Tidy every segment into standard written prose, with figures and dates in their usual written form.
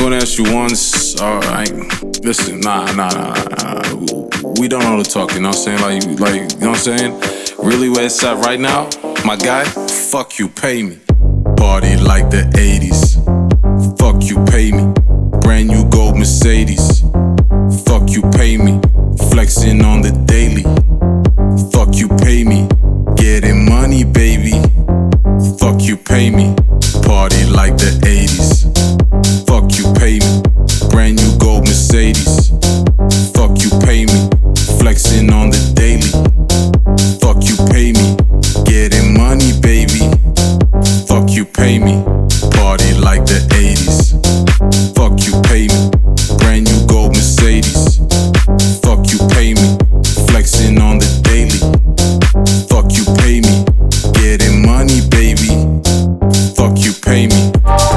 gonna ask you once, alright. Listen, nah. We don't know the talk, you know what I'm saying? Like, you know what I'm saying? Really where it's at right now, my guy, fuck you, pay me. Party like the 80s. Fuck you, pay me. Brand new gold Mercedes. Fuck you, pay me. Flexing on the daily. Fuck you, pay me. Getting money, baby. Fuck you, pay me. Party like the 80s. Fuck you, pay me. Brand new gold Mercedes. Fuck you, pay me. Flexing on the daily. Fuck you, pay me. Getting money, baby. Fuck you, pay me. Party like the 80s. Fuck you, pay me. Brand new gold Mercedes. Fuck you, pay me. Flexing on the daily. Fuck you, pay me. Getting money, baby. Fuck you, pay me.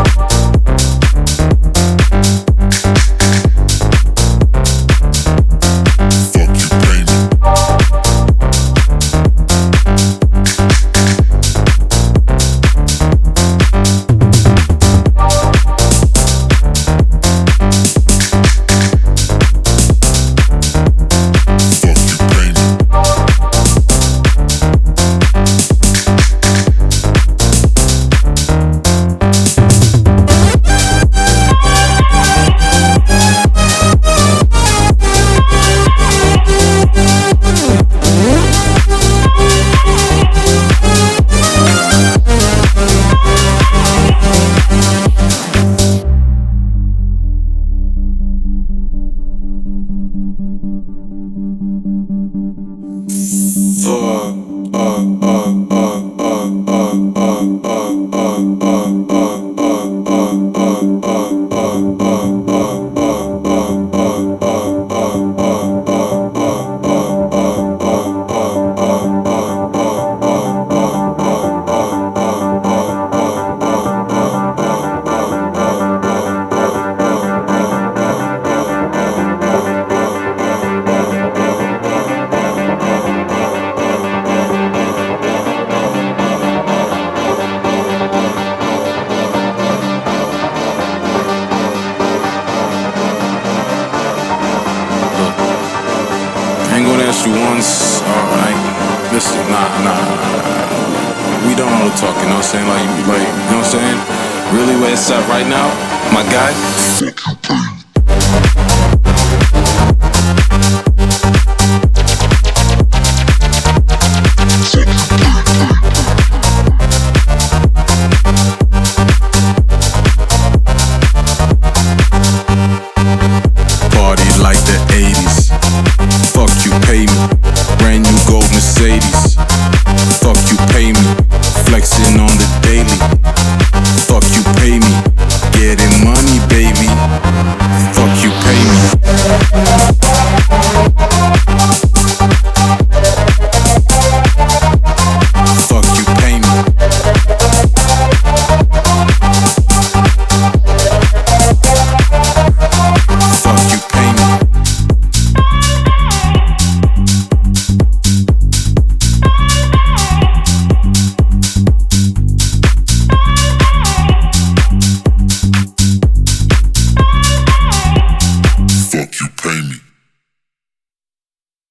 You once, alright. Listen, nah. We don't know the talk, you know what I'm saying? Like, you know what I'm saying? Really where it's at right now, my guy. Fuck you,